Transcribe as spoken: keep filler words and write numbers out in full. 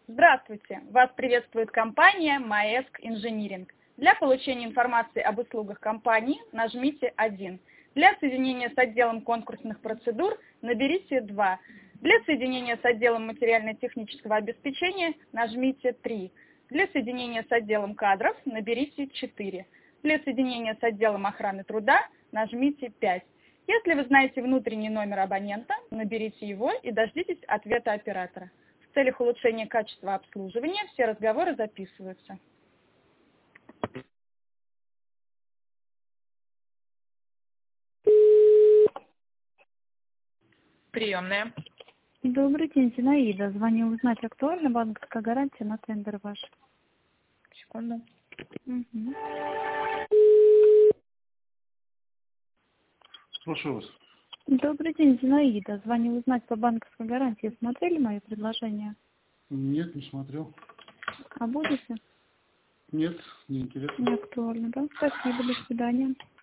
Здравствуйте! Вас приветствует компания Маэск Инжиниринг. Для получения информации об услугах компании нажмите один. Для соединения с отделом конкурсных процедур наберите два. Для соединения с отделом материально-технического обеспечения нажмите три. Для соединения с отделом кадров наберите четыре. Для соединения с отделом охраны труда нажмите пять. Если вы знаете внутренний номер абонента, наберите его и дождитесь ответа оператора. В целях улучшения качества обслуживания все разговоры записываются. Приемная. Добрый день, Зинаида. Звоню узнать, актуальна банковская гарантия на тендер ваш. Секунду. Угу. Слушаю вас. Добрый день, Зинаида. Звоню узнать по банковской гарантии. Смотрели мои предложения? Нет, не смотрел. А будете? Нет, не интересно. Не актуально, да? Спасибо, до свидания.